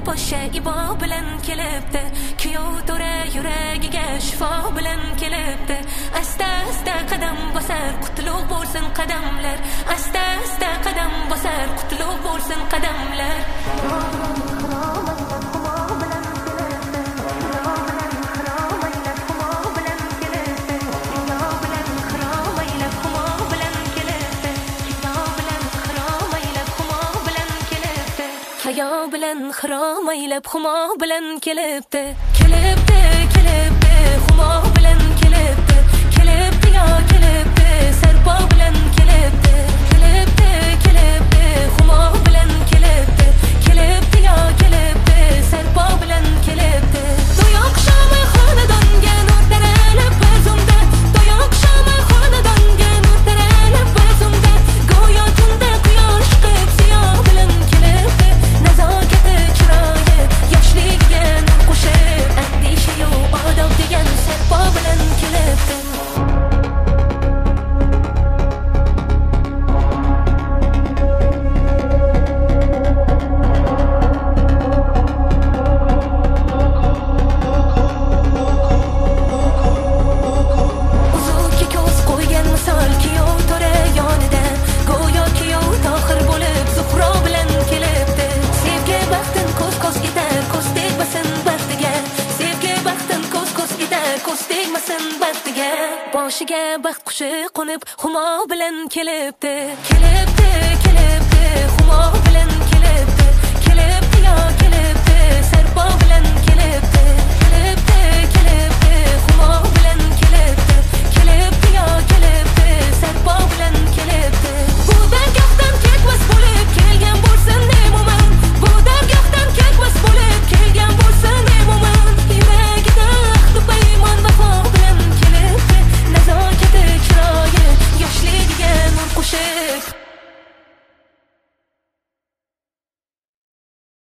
poşa ibo bilan kelibdi. Kuyov to'ra yuragiga shifo bilan kelibdi. Asta asta qadam bosar, qutlug' bo'lsin qadamlar. Asta asta qadam bosar, qutlug' bo'lsin qadamlar. Hayo bilan xirom aylab xumo bilan kelibdi. Kelibdi, kelibdi, xumo bilan kelibdi. Kelibdi yo kelibdi, sarpo bilan kelibdi. Kelibdi, kelibdi, xumo bilan kelibdi. Kelibdi yo kelibdi, sarpo bilan kelibdi. To'yoq shomi xonadonga nur taralib o'zimda. To'yoq shomi xonadonga nur taralib o'zimda. Go'yo tunda quyosh qib siyo bilan kelibdi. Nazokati chiroyi yoshligiga nur qo'shib, andisha-yu odob degan sarpo bilan kelibdi. Uzukka ko'z qo'ygan misol kuyov to'ra yonida. Go'yo kuyov tohir bo'lib Zuhro bilan kelibdi. Sevgi baxtin ko'z-ko'z etar, ko'z tegmasin baxtiga. Sevgi baxtin ko'z-ko'z etar, ko'z tegmasin baxtiga. Boshiga baxt qushi qo'nib xumo bilan kelibdi. Kelibdi, kelibdi,